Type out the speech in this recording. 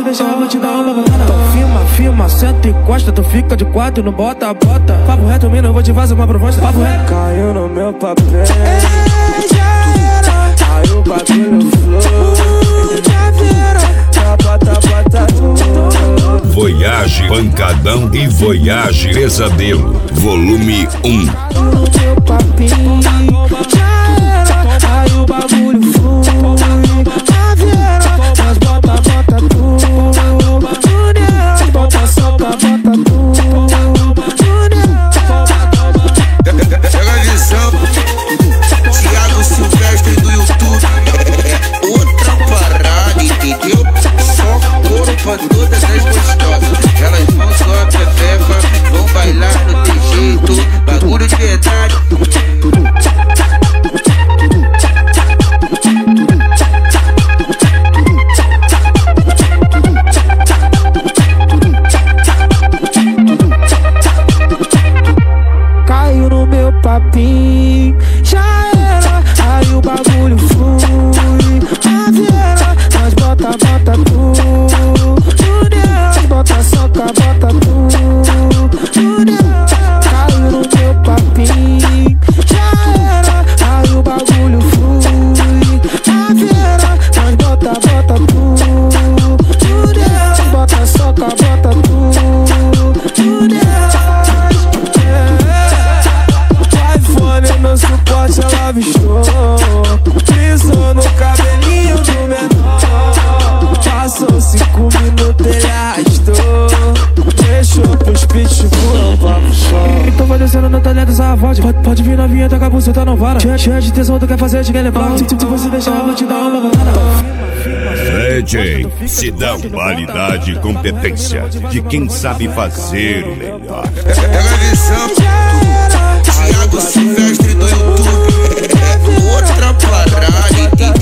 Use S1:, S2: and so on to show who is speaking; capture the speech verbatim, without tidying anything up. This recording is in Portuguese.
S1: Se deixar eu vou te dar uma banana. Tu filma, filma, senta e encosta. Tu fica de quatro, não bota, bota. Papo reto, mina, eu vou te fazer uma proposta. Papo reto.
S2: Caiu no meu papel. Aí o bagulho flui. Bota, bota tudo.
S3: Voyage Pancadão e Voyage Pesadelo, volume um.
S2: No meu papinho já era. Aí o bagulho flui. Caveira, mas bota, bota tudo. Tudo, bota, soca, bota tudo.
S4: Pega a visão, Thiago Silvestre do YouTube. É outra parada, entendeu? Só couro pra todas as gostosas. Elas vão só a pepeca, vão bailar no teu jeito. Bagulho de verdade.
S2: Caiu no meu papinho, já era. Aí o bagulho flui. Caveira, mas bota, bota tudo. Tudo, bota, soca, bota tudo. Tudo, caiu no meu papinho, já era. Aí o bagulho flui. Caveira, mas bota, bota tudo. Tudo, bota, soca, bota tudo. Tudo. Meu suporte ela bichou. Pisou no cabelinho do menor. Passou cinco minutos, ele arrastou. Deixou pros pitbull, papo show.
S1: Então vai descendo no talento, essa voz. Pode, pode vir novinha, toca a buceta, não para. Cheia, cheia de tesão, tu quer fazer, te quer levar. Se, se você deixar, eu vou te dar uma banana.
S3: D J se dá qualidade e competência de quem sabe fazer o melhor.
S4: Pega a visão, Thiago Silvestre do YouTube. É outra parada, entendeu?